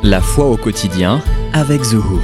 La foi au quotidien avec Zuhur.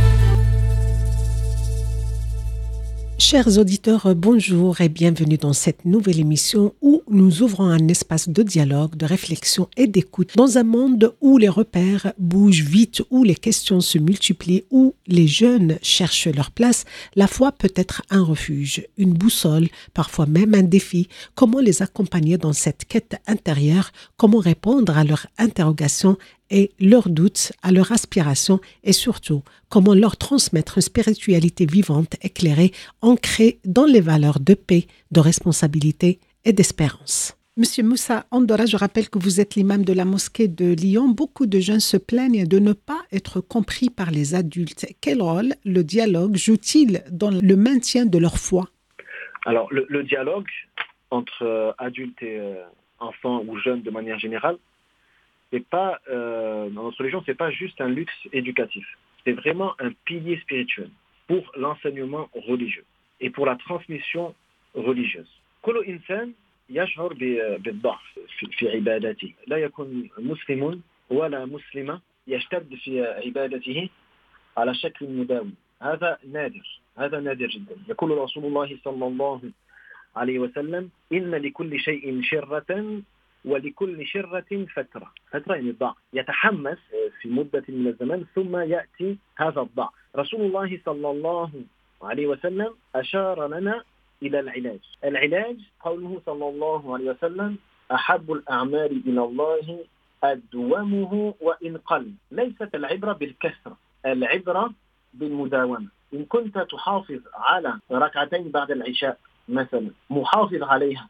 Chers auditeurs, bonjour et bienvenue dans cette nouvelle émission où nous ouvrons un espace de dialogue, de réflexion et d'écoute dans un monde où les repères bougent vite, où les questions se multiplient, où les jeunes cherchent leur place. La foi peut être un refuge, une boussole, parfois même un défi. Comment les accompagner dans cette quête intérieure? Comment répondre à leurs interrogations et leurs doutes, à leurs aspirations et surtout, comment leur transmettre une spiritualité vivante, éclairée, ancrée dans les valeurs de paix, de responsabilité et d'espérance. Monsieur Moussa Andora, je rappelle que vous êtes l'imam de la mosquée de Lyon. Beaucoup de jeunes se plaignent de ne pas être compris par les adultes. Quel rôle le dialogue joue-t-il dans le maintien de leur foi? Alors, le dialogue entre adultes et enfants ou jeunes de manière générale, c'est pas, dans notre religion, c'est pas juste un luxe éducatif. C'est vraiment un pilier spirituel pour l'enseignement religieux et pour la transmission religieuse. كل إنسان يشعر بالضعف في عبادته. لا يكون مسلم ولا مسلمة يشتد في عبادته على شكل مداوم. هذا نادر جدا. يقول رسول الله صلى الله عليه وسلم: إن لكل شيء شرة ولكل شرة فترة يعني الضعف. يتحمس في مدة من الزمن ثم يأتي هذا الضعف. رسول الله صلى الله عليه وسلم أشار لنا إلى العلاج قوله صلى الله عليه وسلم: أحب الأعمال إلى الله أدومه وإن قل. ليست العبرة بالكثرة، العبرة بالمداومة. إن كنت تحافظ على ركعتين بعد العشاء مثلا، محافظ عليها،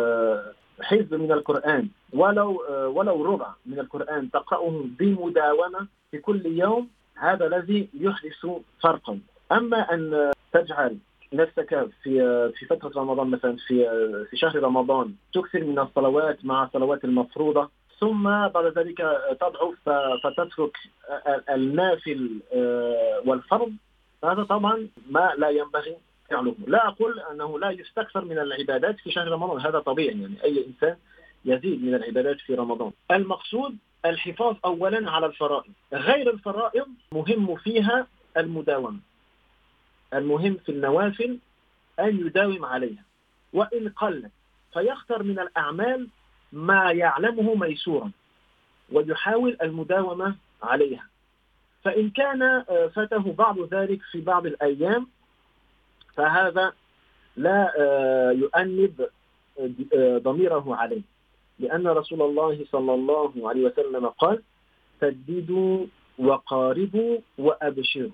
حزب من القرآن ولو ربع من القرآن تقرأه بمداومة في كل يوم، هذا الذي يحدث فرقا. أما أن تجعل نفسك في فترة رمضان مثلا، في شهر رمضان تكثر من الصلوات مع الصلوات المفروضة، ثم بعد ذلك تضعف فتترك النافل والفرض، هذا طبعا ما لا ينبغي فعله. لا أقول أنه لا يستكثر من العبادات في شهر رمضان، هذا طبيعي، يعني أي إنسان يزيد من العبادات في رمضان. المقصود الحفاظ أولا على الفرائض. غير الفرائض مهم فيها المداومة. المهم في النوافل أن يداوم عليها وإن قلت، فيختار من الأعمال ما يعلمه ميسورا ويحاول المداومة عليها. فإن كان فاته بعض ذلك في بعض الأيام فهذا لا يؤنب ضميره عليه، لأن رسول الله صلى الله عليه وسلم قال: سددوا وقاربوا وأبشروا.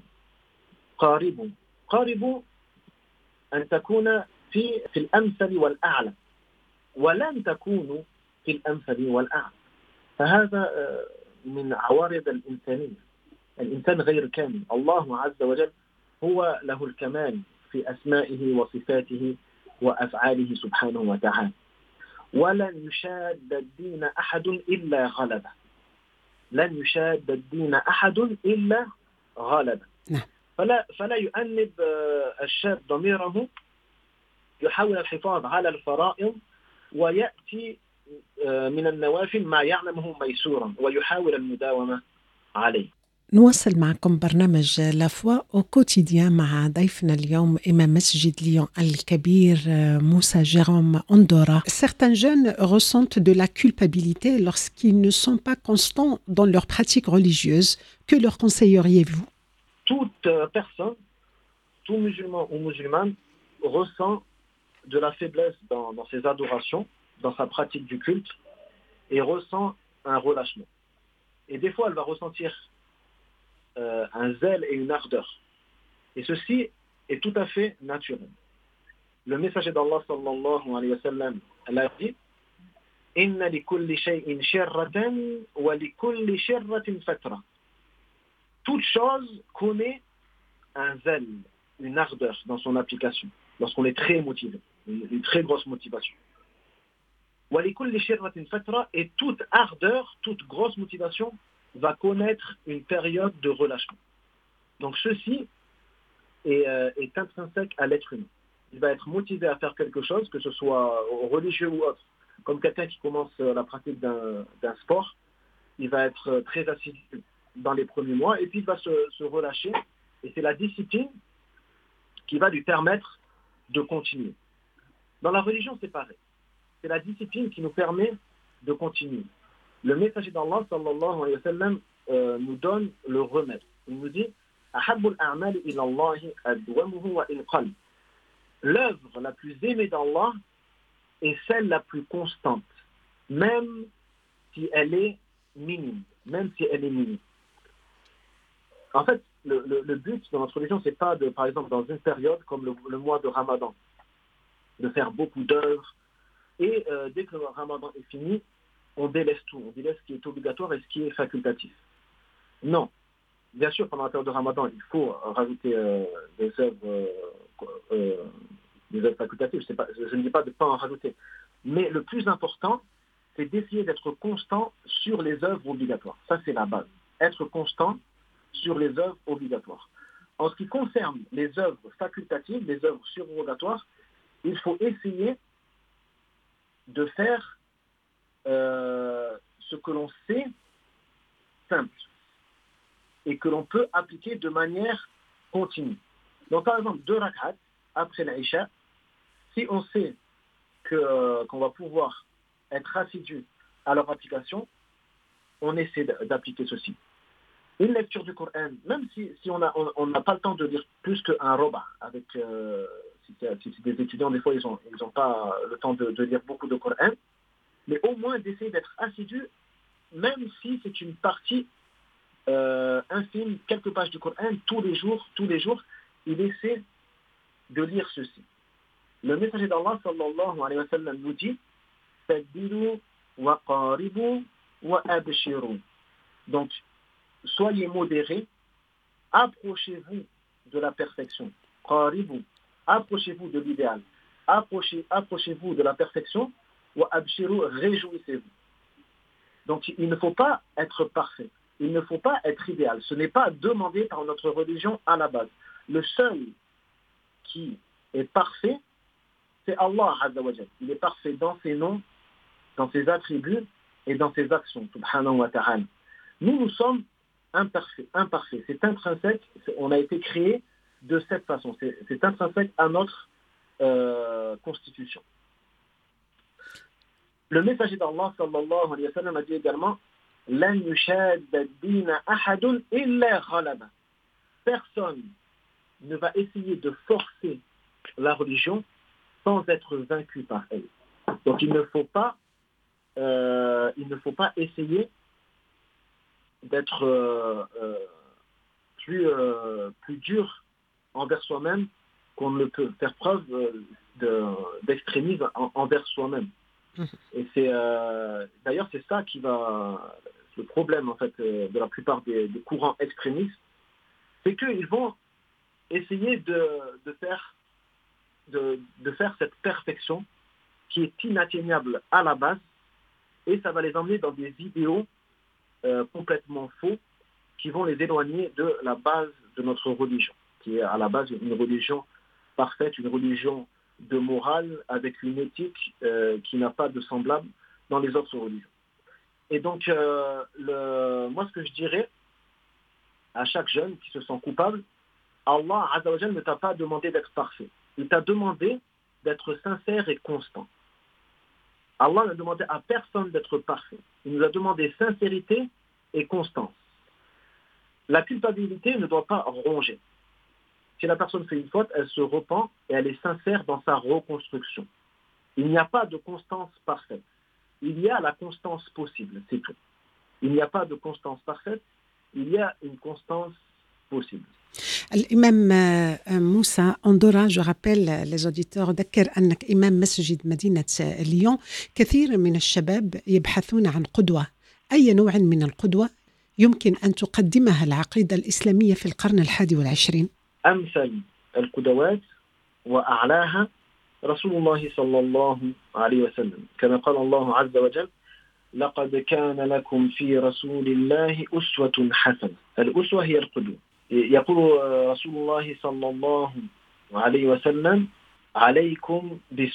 قاربوا أن تكون في الأمثل والأعلى، ولن تكونوا في الأمثل والأعلى. فهذا من عوارض الإنسانية. الإنسان غير كامل، الله عز وجل هو له الكمال في أسمائه وصفاته وأفعاله سبحانه وتعالى. ولن يشاد الدين أحد إلا غلبه. لن يشاد الدين أحد إلا غلبه. فلا يؤنب الشاب ضميره، يحاول الحفاظ على الفرائض ويأتي من النوافل ما يعلمه ميسورا ويحاول المداومة عليه. نواصل معكم برنامج لا فوا au quotidien مع ضيفنا اليوم إمام مسجد ليون الكبير Moussa Jérôme Andora. Certains jeunes ressentent de la culpabilité lorsqu'ils ne sont pas constants dans leur pratique religieuse. Que leur conseilleriez-vous? Toute personne, tout musulman ou musulmane ressent de la faiblesse dans ses adorations, dans sa pratique du culte, et ressent un relâchement. Et des fois, elle va ressentir un zèle et une ardeur. Et ceci est tout à fait naturel. Le messager d'Allah sallallahu alayhi wa sallam a dit: Inna li kulli shay'in shirratan wa li kulli shirratin fatra. Toute chose connaît un zèle, une ardeur dans son application, lorsqu'on est très motivé, une très grosse motivation. Wa li kulli shirratin fatra, et toute ardeur, toute grosse motivation va connaître une période de relâchement. Donc ceci est intrinsèque à l'être humain. Il va être motivé à faire quelque chose, que ce soit religieux ou autre. Comme quelqu'un qui commence la pratique d'un sport, il va être très assidu dans les premiers mois, et puis il va se relâcher, et c'est la discipline qui va lui permettre de continuer. Dans la religion, c'est pareil. C'est la discipline qui nous permet de continuer. Le messager d'Allah, sallallahu alayhi wa sallam, nous donne le remède. Il nous dit Ahabbul a'mali ila Allahi adwamuhu wa in qall. L'œuvre la plus aimée d'Allah est celle la plus constante, même si elle est minime. En fait, le but dans notre religion, c'est pas par exemple, dans une période comme le mois de Ramadan, de faire beaucoup d'œuvres, et dès que le Ramadan est fini, on délaisse tout. On délaisse ce qui est obligatoire et ce qui est facultatif. Non. Bien sûr, pendant la période de Ramadan, il faut rajouter des œuvres facultatives. Je ne dis pas de ne pas en rajouter. Mais le plus important, c'est d'essayer d'être constant sur les œuvres obligatoires. Ça, c'est la base. Être constant sur les œuvres obligatoires. En ce qui concerne les œuvres facultatives, les œuvres surrogatoires, il faut essayer de faire ce que l'on sait simple et que l'on peut appliquer de manière continue. Donc par exemple, 2 rak'at après l'Aïcha, si on sait qu'on va pouvoir être assidu à leur application, on essaie d'appliquer ceci. Une lecture du Coran, même si on n'a pas le temps de lire plus qu'un roba, avec si c'est des étudiants, des fois ils n'ont pas le temps de lire beaucoup de Coran, mais au moins d'essayer d'être assidu, même si c'est une partie infime, quelques pages du Coran, tous les jours, il essaie de lire ceci. Le messager d'Allah, sallallahu alayhi wa sallam, nous dit Faddilu wa qaribu wa abshiru. Donc, soyez modérés, approchez-vous de la perfection. Qaribu, approchez-vous de l'idéal. Approchez-vous de la perfection. Wa abshiru, réjouissez-vous. Donc, il ne faut pas être parfait. Il ne faut pas être idéal. Ce n'est pas demandé par notre religion à la base. Le seul qui est parfait, c'est Allah Azza wa Jal. Il est parfait dans ses noms, dans ses attributs et dans ses actions. Subhanahu wa ta'ala. Nous sommes imparfaits. C'est intrinsèque. On a été créé de cette façon. C'est intrinsèque à notre constitution. Le messager d'Allah sallallahu alayhi wa sallam a dit également Lan yushadda ad-dina ahadun illa ghalaba. Personne ne va essayer de forcer la religion sans être vaincu par elle. Donc il ne faut pas essayer d'être plus dur envers soi-même qu'on ne peut, faire preuve d'extrémisme envers soi-même. Et d'ailleurs c'est ça qui va, le problème en fait de la plupart des courants extrémistes, c'est qu'ils vont essayer de faire cette perfection qui est inatteignable à la base, et ça va les emmener dans des idéaux complètement faux qui vont les éloigner de la base de notre religion, qui est à la base une religion parfaite, une religion de morale avec une éthique qui n'a pas de semblable dans les autres religions. Et donc, moi ce que je dirais à chaque jeune qui se sent coupable, Allah Azza wa Jal ne t'a pas demandé d'être parfait. Il t'a demandé d'être sincère et constant. Allah n'a demandé à personne d'être parfait. Il nous a demandé sincérité et constance. La culpabilité ne doit pas ronger. Si la personne fait une faute, elle se repent et elle est sincère dans sa reconstruction. Il n'y a pas de constance parfaite. Il y a la constance possible, c'est tout. Il n'y a pas de constance parfaite, il y a une constance possible. الإمام موسى أندورا je rappelle les auditeurs ذكر أنك إمام مسجد مدينة ليون. كثير من الشباب يبحثون عن قدوة. أي نوع من القدوة يمكن أن تقدمها العقيدة الإسلامية في القرن 21؟ أمثل القدوات وأعلاها رسول الله صلى الله عليه وسلم كما قال الله عز وجل لقد كان لكم في رسول الله أسوة حسنة. الأسوة هي القدوة. يقول رسول الله صلى الله عليه وسلم عليكم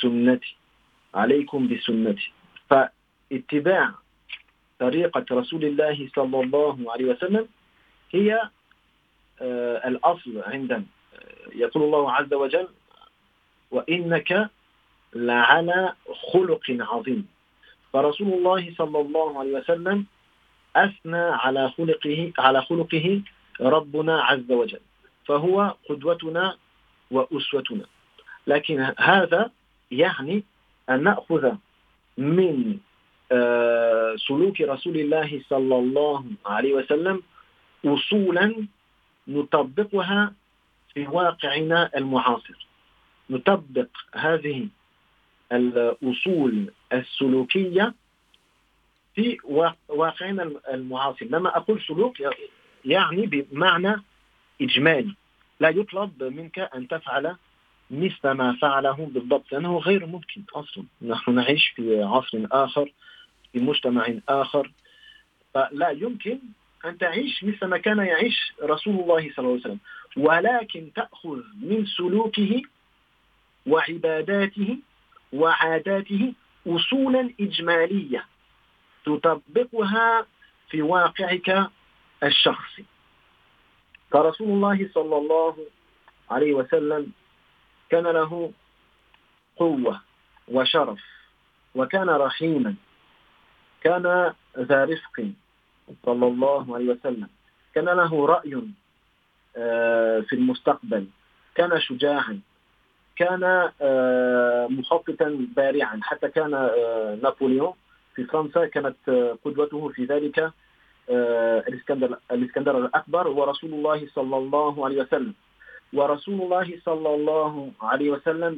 بسنتي فاتباع طريقة رسول الله صلى الله عليه وسلم هي الأصل عندنا. يقول الله عز وجل وإنك لعلى خلق عظيم. فرسول الله صلى الله عليه وسلم أثنى على خلقه ربنا عز وجل، فهو قدوتنا وأسوتنا. لكن هذا يعني أن نأخذ من سلوك رسول الله صلى الله عليه وسلم أصولا نطبقها في واقعنا المعاصر، نطبق هذه الأصول السلوكية في واقعنا المعاصر. لما أقول سلوك يعني بمعنى إجمالي، لا يطلب منك أن تفعل مثل ما فعله بالضبط، لأنه غير ممكن أصلا. نحن نعيش في عصر آخر، في مجتمع آخر، فلا يمكن أن تعيش مثل ما كان يعيش رسول الله صلى الله عليه وسلم، ولكن تأخذ من سلوكه وعباداته وعاداته أصولا إجمالية تطبقها في واقعك الشخصي. فرسول الله صلى الله عليه وسلم كان له قوة وشرف، وكان رحيما، كان ذا رفق صلى الله عليه وسلم، كان له رأي في المستقبل، كان شجاعا، كان مخططا بارعا. حتى كان نابليون في فرنسا كانت قدوته في ذلك الإسكندر الأكبر ورسول الله صلى الله عليه وسلم. ورسول الله صلى الله عليه وسلم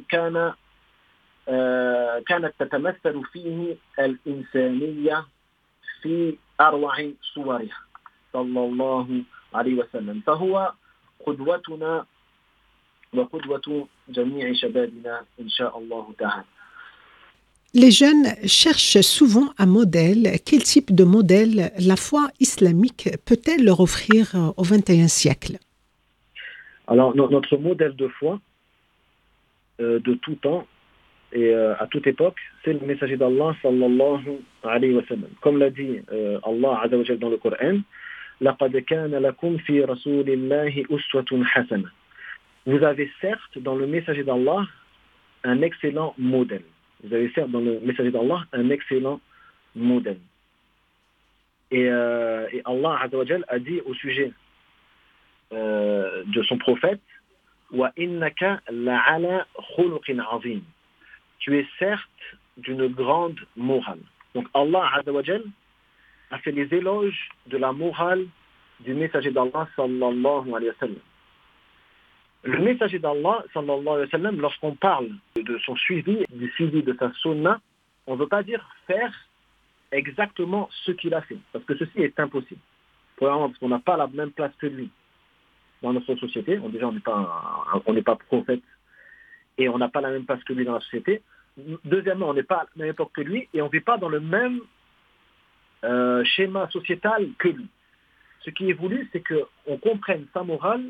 كانت تتمثل فيه الإنسانية في أروع صورها صلى الله عليه وسلم، فهو قدوتنا وقدوة جميع شبابنا إن شاء الله تعالى. Les jeunes cherchent souvent un modèle. Quel type de modèle la foi islamique peut-elle leur offrir au XXIe siècle? Alors, notre modèle de foi de tout temps et à toute époque, c'est le messager d'Allah sallallahu alayhi wa sallam. Comme l'a dit Allah azza wa jalla dans le Coran, لَقَدْ كَانَ لَكُمْ فِي رَسُولِ اللَّهِ أُسْوَةٌ حَسَنَةٌ. Vous avez certes dans le messager d'Allah un excellent modèle. Vous avez certes dans le messager d'Allah un excellent modèle. Et Allah azza wa jalla a dit au sujet de son prophète وَإِنَّكَ لَعَلَى خُلُقٍ عَظِيمٍ. Tu es certes d'une grande morale. Donc Allah azza wa jalla a fait les éloges de la morale du messager d'Allah sallallahu alayhi wa sallam. Le messager d'Allah sallallahu alayhi wa sallam, lorsqu'on parle de son suivi, du suivi de sa sunna, on ne veut pas dire faire exactement ce qu'il a fait, parce que ceci est impossible. Premièrement, parce qu'on n'a pas la même place que lui dans notre société. Déjà, on n'est pas prophète et on n'a pas la même place que lui dans la société. Deuxièmement, on n'est pas à la même époque que lui et on ne vit pas dans le même schéma sociétal que lui. Ce qui est voulu, c'est qu'on comprenne sa morale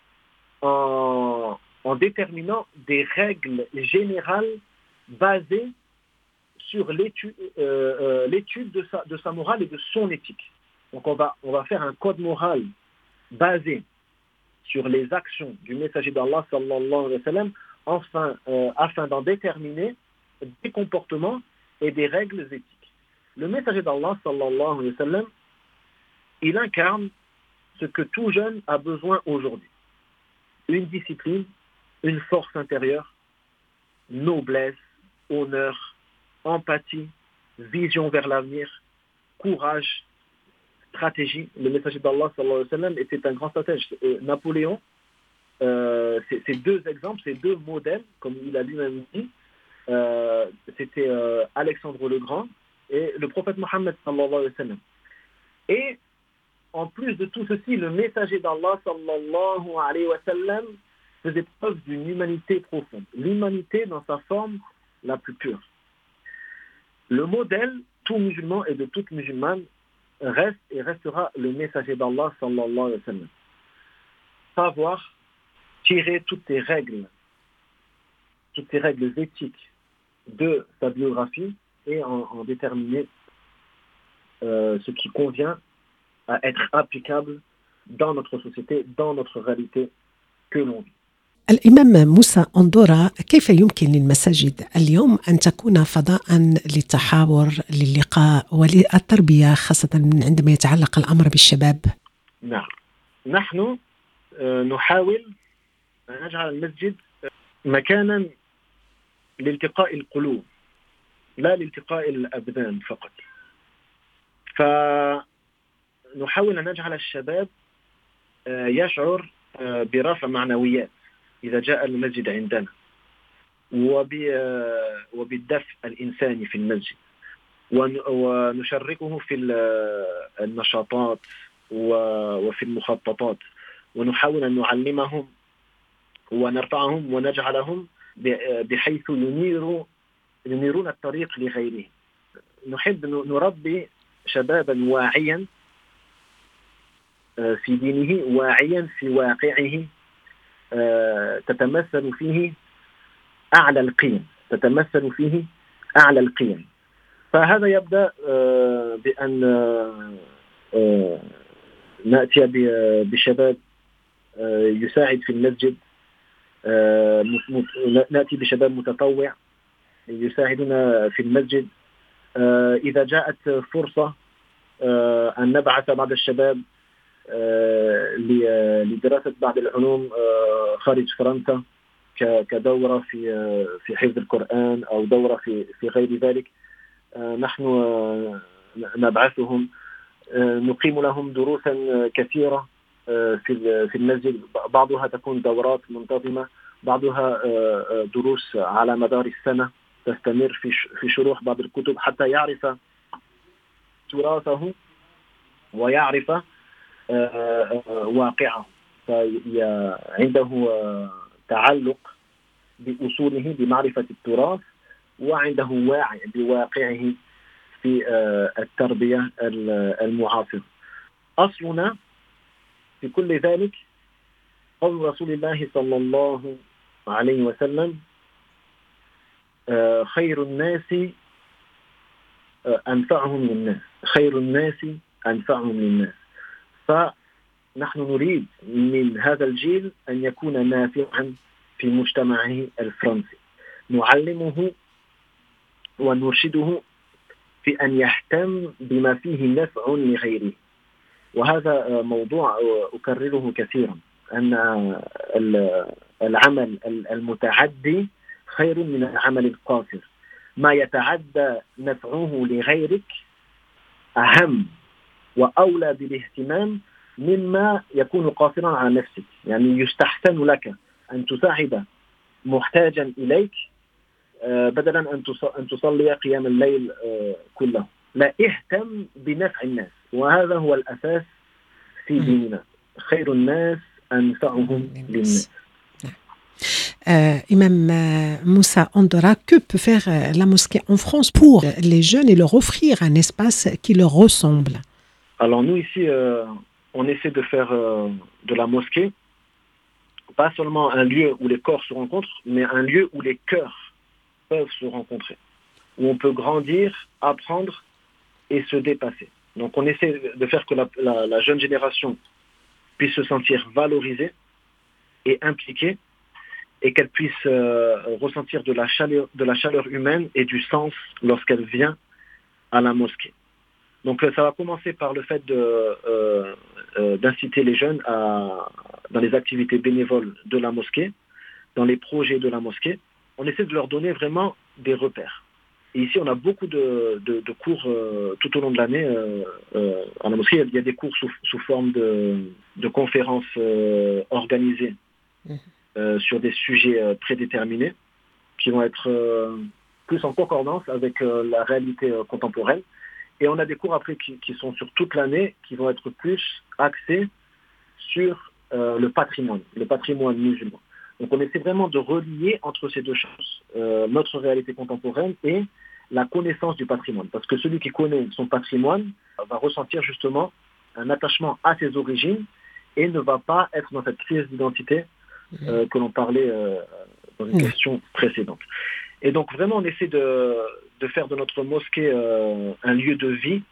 en déterminant des règles générales basées sur l'étude de sa morale et de son éthique. Donc on va faire un code moral basé sur les actions du messager d'Allah sallallahu alayhi wa sallam, afin d'en déterminer des comportements et des règles éthiques. Le messager d'Allah sallallahu alayhi wa sallam, il incarne ce que tout jeune a besoin aujourd'hui. Une discipline, une force intérieure, noblesse, honneur, empathie, vision vers l'avenir, courage, stratégie. Le messager d'Allah sallallahu alayhi wa sallam était un grand stratège. Napoléon, ces deux exemples, ces deux modèles, comme il a lui-même dit, c'était Alexandre le Grand et le prophète Mohammed sallallahu alayhi wa sallam. Et en plus de tout ceci, le messager d'Allah sallallahu alayhi wa sallam faisait preuve d'une humanité profonde. L'humanité dans sa forme la plus pure. Le modèle, tout musulman et de toute musulmane, reste et restera le messager d'Allah sallallahu alayhi wa sallam. Savoir tirer toutes les règles éthiques de sa biographie et en déterminer ce qui convient à être applicable dans notre société, dans notre réalité que l'on vit. الإمام موسى أندورا، كيف يمكن للمساجد اليوم أن تكون فضاء للتحاور، للقاء وللتربية، خاصة عندما يتعلق الأمر بالشباب؟ نعم، نحن نحاول أن نجعل المسجد مكانا لالتقاء القلوب لا لالتقاء الأبدان فقط. فنحاول أن نجعل الشباب يشعر برفع معنويات إذا جاء المسجد عندنا، وبالدفء الإنساني في المسجد، ونشاركه في النشاطات وفي المخططات، ونحاول أن نعلمهم ونرفعهم ونجعلهم بحيث ينيرون الطريق لغيرهم. نحب نربي شبابا واعيا في دينه، واعيا في واقعه، تتمثل فيه أعلى القيم. فهذا يبدأ بأن نأتي بشباب يساعد في المسجد، نأتي بشباب متطوع يساعدنا في المسجد. إذا جاءت فرصة أن نبعث بعض الشباب لدراسة بعض العلوم خارج فرنسا كدورة في حفظ القرآن أو دورة في غير ذلك، نحن نبعثهم، نقيم لهم دروسا كثيرة في المسجد، بعضها تكون دورات منتظمة، بعضها دروس على مدار السنة تستمر في شروح بعض الكتب حتى يعرف تراثه ويعرف واقعه، فعنده تعلق بأصوله بمعرفة التراث، وعنده واعي بواقعه في التربية المعاصرة. أصلنا في كل ذلك قول رسول الله صلى الله عليه وسلم: خير الناس أنفعهم للناس. فنحن نريد من هذا الجيل أن يكون نافعا في مجتمعه الفرنسي، نعلمه ونرشده في أن يهتم بما فيه نفع لغيره. وهذا موضوع أكرره كثيرا، أن العمل المتعدي خير من العمل القاصر. ما يتعدى نفعه لغيرك أهم وأولى بالاهتمام مما يكون قاصرا على نفسك. يعني يستحسن لك أن تساعد محتاجا إليك بدلا أن تصلي قيام الليل كله. لا، اهتم بنفع الناس، وهذا هو الأساس في ديننا. خير الناس أنفعهم للناس. Imam Moussa Andora, que peut faire la mosquée en France pour les jeunes et leur offrir un espace qui leur ressemble? Alors nous ici, on essaie de faire de la mosquée pas seulement un lieu où les corps se rencontrent, mais un lieu où les cœurs peuvent se rencontrer, où on peut grandir, apprendre et se dépasser. Donc on essaie de faire que la jeune génération puisse se sentir valorisée et impliquée, et qu'elle puisse ressentir de la chaleur humaine et du sens lorsqu'elle vient à la mosquée. Donc ça va commencer par le fait d'inciter les jeunes dans les activités bénévoles de la mosquée, dans les projets de la mosquée. On essaie de leur donner vraiment des repères. Et ici, on a beaucoup de cours tout au long de l'année à la mosquée. Il y a des cours sous forme de conférences organisées sur des sujets prédéterminés qui vont être plus en concordance avec la réalité contemporaine. Et on a des cours après qui sont sur toute l'année, qui vont être plus axés sur le patrimoine musulman. Donc on essaie vraiment de relier entre ces deux choses, notre réalité contemporaine et la connaissance du patrimoine. Parce que celui qui connaît son patrimoine va ressentir justement un attachement à ses origines et ne va pas être dans cette crise d'identité que l'on parlait dans une question précédente. Et donc vraiment on essaie de faire de notre mosquée un lieu de vie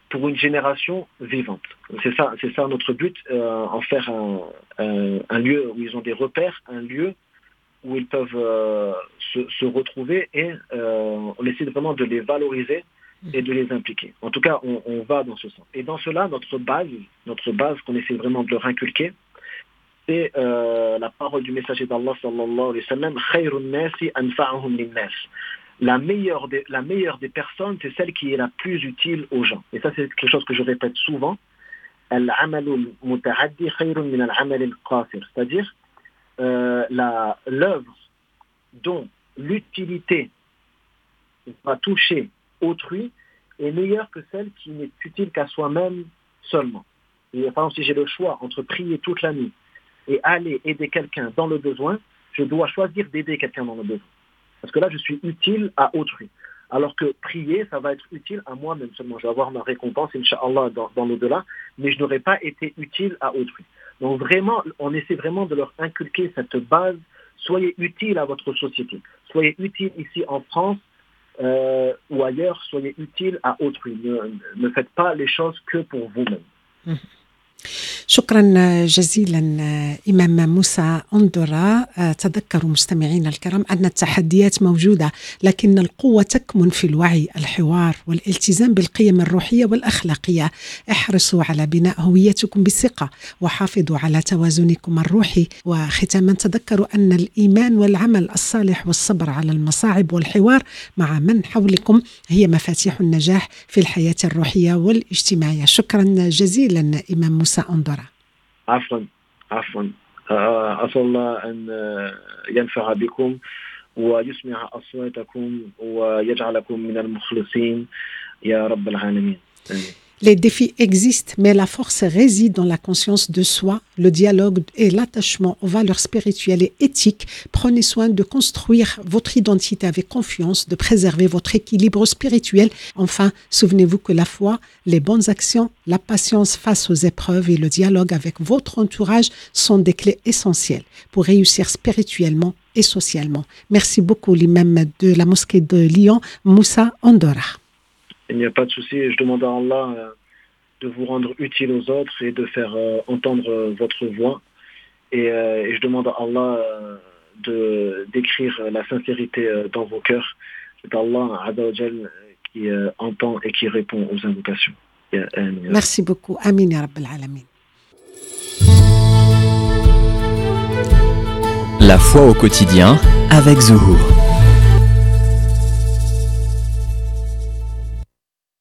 pour une génération vivante. C'est ça notre but, en faire un lieu où ils ont des repères, un lieu où ils peuvent se retrouver et on essaie vraiment de les valoriser et de les impliquer. En tout cas, on va dans ce sens. Et dans cela, notre base qu'on essaie vraiment de leur inculquer, c'est la parole du messager d'Allah sallallahu alayhi wa sallam, khayrun nasi anfa'uhum lin-nas. La meilleure des personnes, c'est celle qui est la plus utile aux gens. Et ça, c'est quelque chose que je répète souvent. Al-amalu muta'addi khayrun min al-amal al-qasir. C'est-à-dire, l'œuvre dont l'utilité va toucher autrui est meilleure que celle qui n'est utile qu'à soi-même seulement. Et par exemple, si j'ai le choix entre prier toute la nuit et aller aider quelqu'un dans le besoin, je dois choisir d'aider quelqu'un dans le besoin. Parce que là, je suis utile à autrui. Alors que prier, ça va être utile à moi-même seulement. Je vais avoir ma récompense, Inch'Allah, dans l'au-delà, mais je n'aurais pas été utile à autrui. Donc vraiment, on essaie vraiment de leur inculquer cette base. Soyez utile à votre société. Soyez utile ici en France ou ailleurs. Soyez utile à autrui. Ne faites pas les choses que pour vous-même. شكرا جزيلا إمام موسى أندورا. تذكروا مستمعينا الكرام أن التحديات موجودة، لكن القوة تكمن في الوعي، الحوار والالتزام بالقيم الروحية والأخلاقية. احرصوا على بناء هويتكم بثقة وحافظوا على توازنكم الروحي. وختاما تذكروا أن الإيمان والعمل الصالح والصبر على المصاعب والحوار مع من حولكم هي مفاتيح النجاح في الحياة الروحية والاجتماعية. شكرا جزيلا إمام موسى أندورا. عفوا أسأل الله أن ينفع بكم ويسمع أصواتكم ويجعلكم من المخلصين يا رب العالمين. Les défis existent, mais la force réside dans la conscience de soi, le dialogue et l'attachement aux valeurs spirituelles et éthiques. Prenez soin de construire votre identité avec confiance, de préserver votre équilibre spirituel. Enfin, souvenez-vous que la foi, les bonnes actions, la patience face aux épreuves et le dialogue avec votre entourage sont des clés essentielles pour réussir spirituellement et socialement. Merci beaucoup, l'imam de la mosquée de Lyon, Moussa Andora. Il n'y a pas de souci. Je demande à Allah de vous rendre utile aux autres et de faire entendre votre voix. Et je demande à Allah d'écrire la sincérité dans vos cœurs. C'est Allah Azza wa Jal qui entend et qui répond aux invocations. Merci beaucoup. Amin ya Rabbal Alamin. La foi au quotidien avec Zuhur.